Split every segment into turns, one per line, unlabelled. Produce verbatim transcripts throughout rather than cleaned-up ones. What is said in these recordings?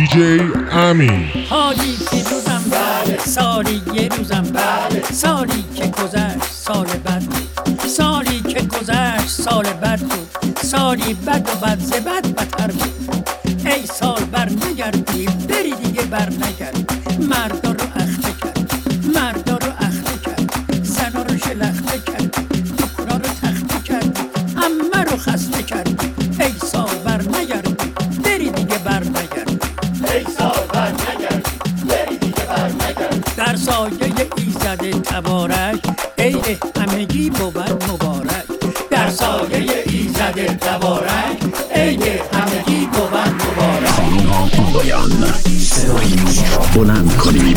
دی جی امین.
حالی که روزم بله، سالی یه روزم بله، سالی که گذشت سال بد بود، سالی که گذشت سال بد بود، سالی بد و بد ز بد بدتر بود. ای سال بر نگردی بری دیگه بر نگرد، مردا رو اخته کرد، مردا رو اخته کرد، زنا رو شلخته کرد، دکنا رو تخته کرد، همه رو خسته کرد. ای سال بر نگردی بری دیگه بر نگرد،
ای سال بر نگردی بری دیگه بر نگرد.
در سایه ایزد تبارک عید همگی بود مبارک، در سایه ایزد تبارک عید همگی بود مبارک.
پایان صدای موزیک را بلند کنید.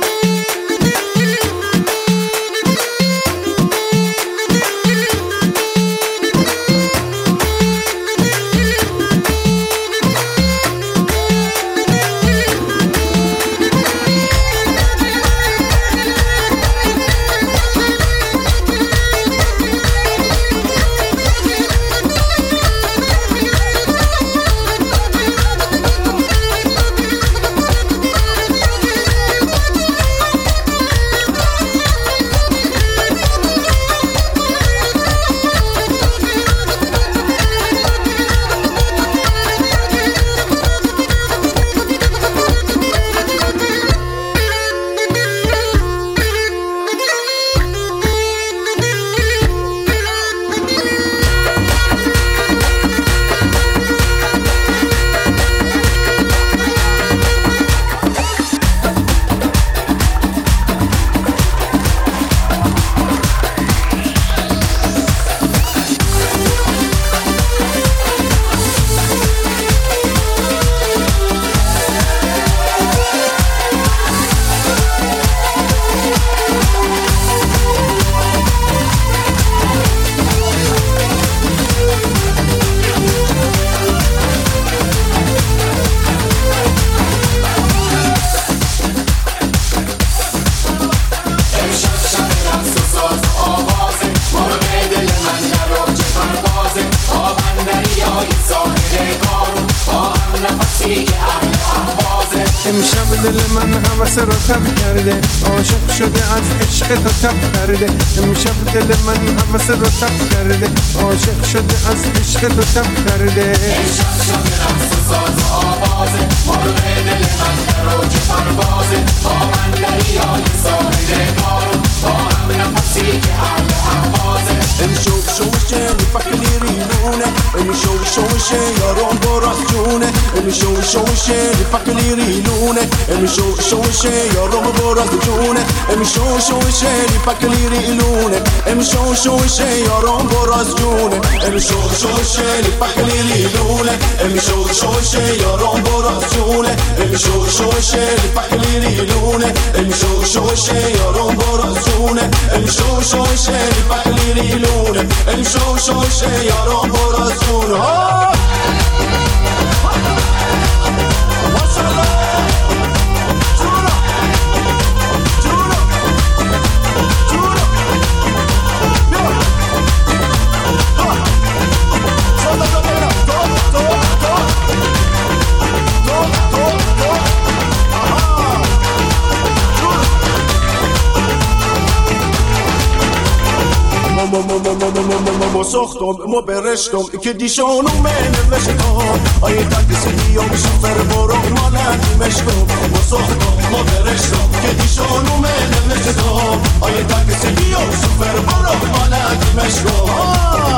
امشب دل من هوس رو تب کرده، عاشق شده از عشق تو تب کرده. امشب دل من هوس رو تب کرده، عاشق شده از عشق تو تب کرده.
امشب شده رقص و ساز و آوازه، مرغ دل من در اوج پروازه، با من دریای ساحل کارو، با هم نفسی که اهل احوازه.
امشب شوشه نفکلی ریلونه، امشب شوشه یارم براز جونه، امشب شوشه نفکلی ریلونه، امشب شوشه یارم براز جونه، امشب شوشه نفکلی ریلونه، امشب شوشه یارم براز جونه، امشب شوشه نفکلی ریلونه، امشب شوشه یارم براز جونه، امشب شوشه نفکلی ریلونه، امشب شوشه یارم براز جونه، امشب شوشه نفکلی ریلونه، امشب شوشه یارم براز جونه.
ما ساختم ما برشتم که دیشانو من نوشتم آیه تاکسی بیام شفر برو مالن مشتم. ما ساختم ما برشتم که دیشانو من نوشتم آیه تاکسی بیام شفر برو مالن مشتم.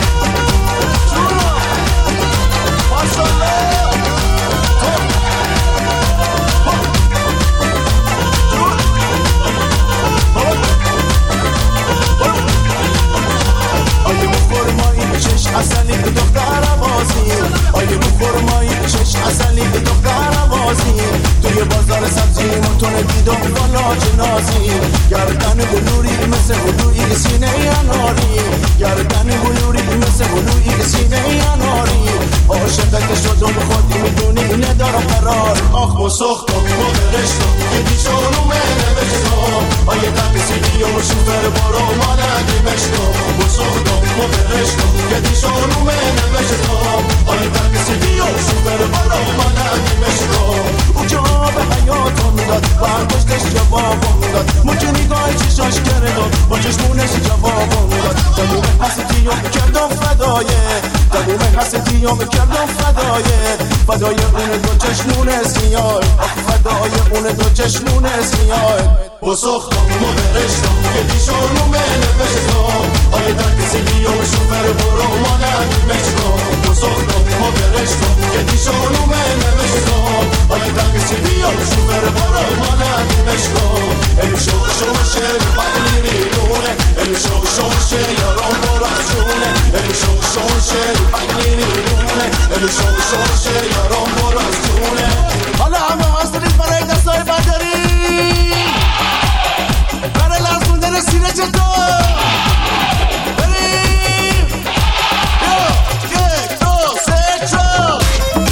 اصلی به دختر بازی آیه بخورمایی چش اصلی به دختر بازی توی بازار سبزی متون دیدم بالا جنازی گردن بلوری مثل بلوری سینه اناری گردن بلوری مثل بلوری سینه اناری عاشقت شدم خودی میدونی ندارم قرار آخ و سختم و برشتم که دیشانو من نوشتم آیه تقصیری و شوفر بارو مالدی مشتو بسخدم و برشتو که دیشانومه نوشتو آیه تقصیری و شوفر بارو مالدی مشتو او که آب حیاتم داد برداشتش جوابم داد مچه نگاه چشاش کرداد با چشمونش جوابم داد تموم حسیتیو کردم فدایه تموم حسیتیو کردم فدایه فدای اون دو چشمون سیاه فدای اون دو چشمون سیاه بسختم و برشتم که دیشانومه نوشتم آیه تقصیری و شوفر برو مالدی مشتم بسختم و برشتم که دیشانومه نوشتم آیه تقصیری و شوفر برو مالدی مشتم ای شو شو شر بقلی ریلونه ای شو شو شر یارم براشونه ای شو شو شر بقلی ریلونه ای شو شو شر یارم براشونه حالا همه حاضرین برای دستای بدری برای لرزوندن سینه چطور بریم یا یک دو سه چار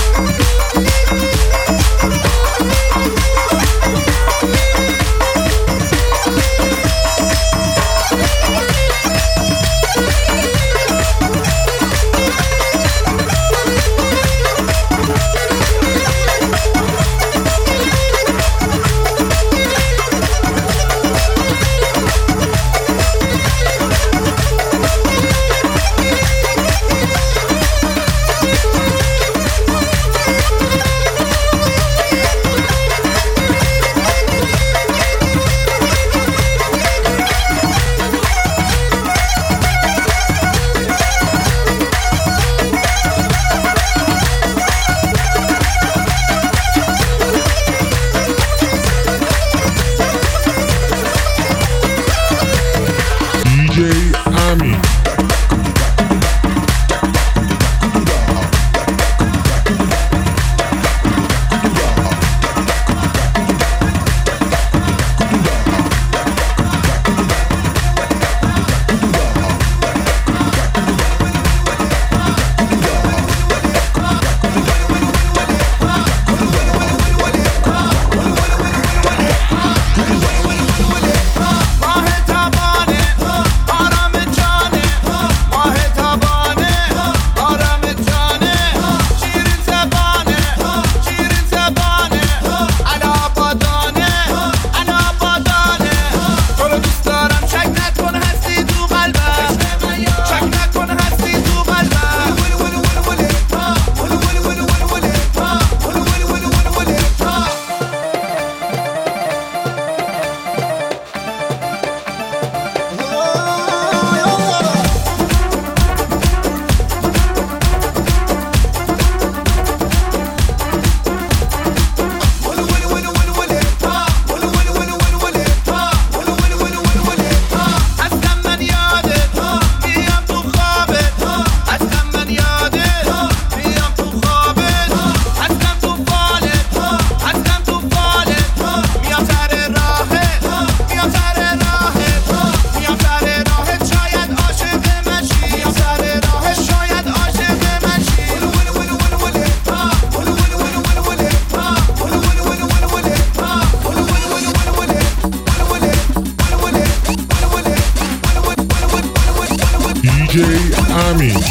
Army.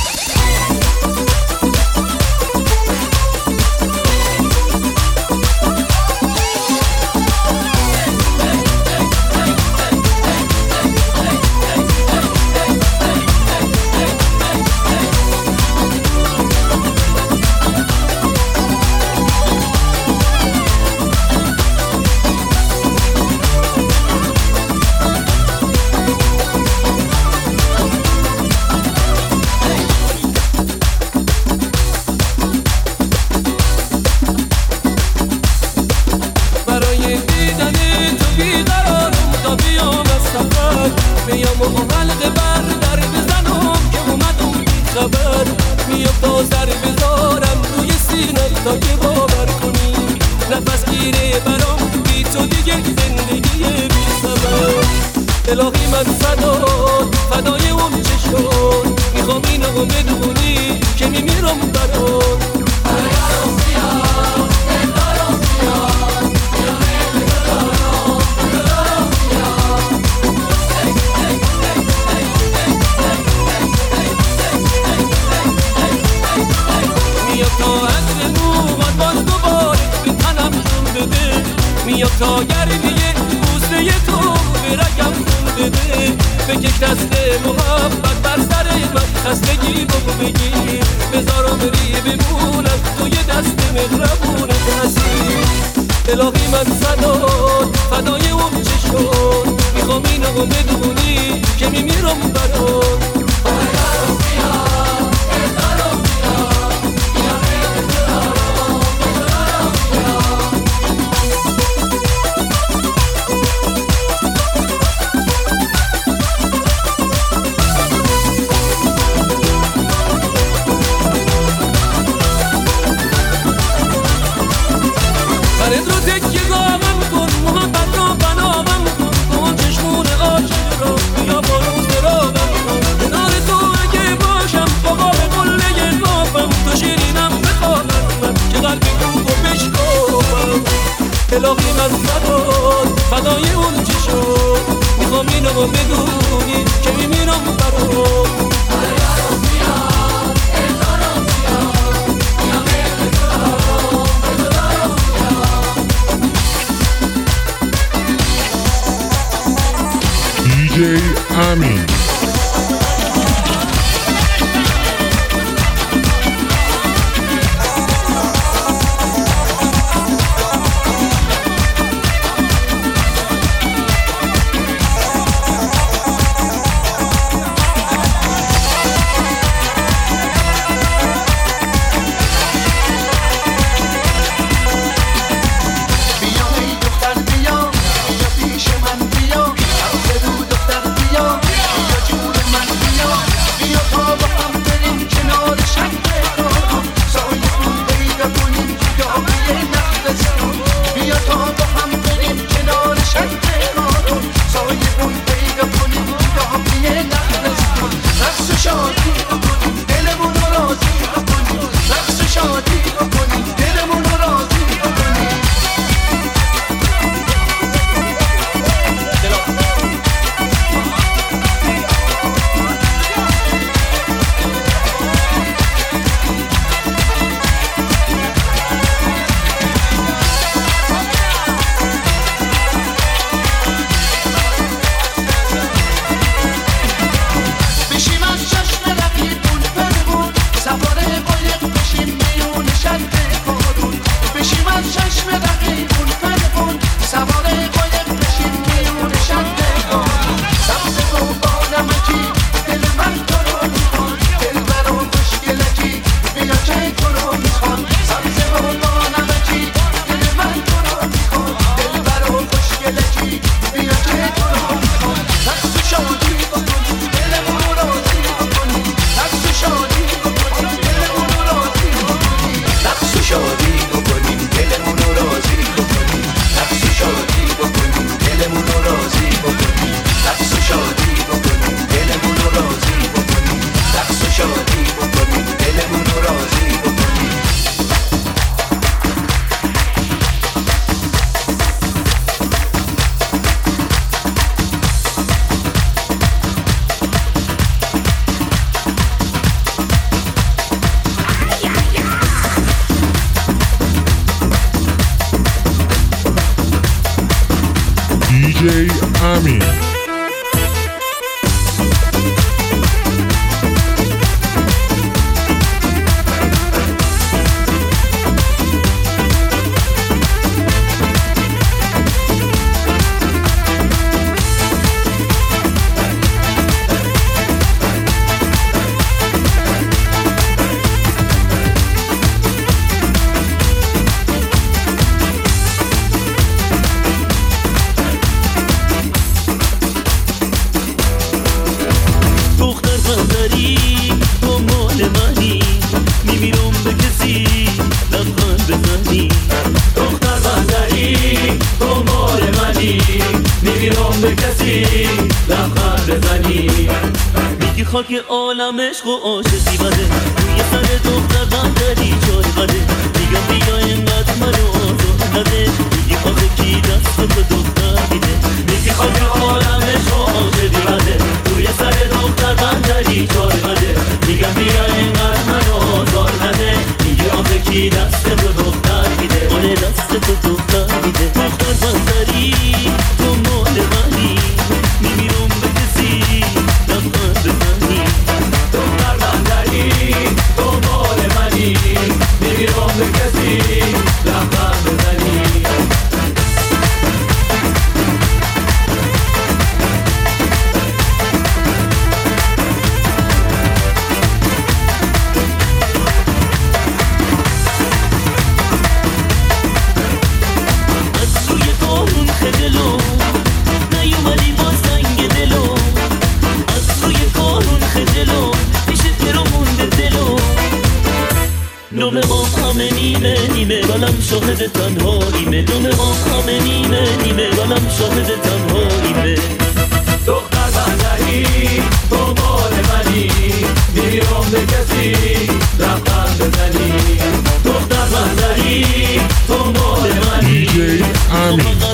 تا گرمیه بوسه تو به رگم خون بده، بکش دست محبت بر سر من، خستگی بگو بگیر بذارم بری بمونم توی دست مهربونت هستی. الهی من فدات فدای اون چشم، میخوام اینو بدونی که میمیرم برات. برد رو تکیه گامم کن، محبت رو بنامم کن، اون چشمون عاشق رو بیا با روز راغم کن. کنار تو اگه باشم بابا به قله قافم، تو شیرینم بخواهم من که قلب کوب و بشکافم. الهی من فدات فدای اون چشم، میخوام اینو بدونی که میمیرم برات.
دی جی امین. دی جی امین.
خاک عالم عشق و عاشقی بده، روی سر دختر بندری جای بده، میگم بیا اینقدر منو آزار نده، میگی آخه کی دست به دختر میده، میگی خاک عالم عشق و عاشقی بده، روی سر دختر بندری جای بده، میگم بیا اینقدر منو آزار نده، میگی آخه کی دست به دختر میده، اون دست به دختر میده. دختر بندری نومه ما همه نیمه نیمه بالم شاهد تنهاییمه نومه ما همه نیمه نیمه بالم شاهد تنهاییمه
دختر بندری تو مال منی میام به کسی لبخند بزنی دختر بندری تو مال منی
دی جی امین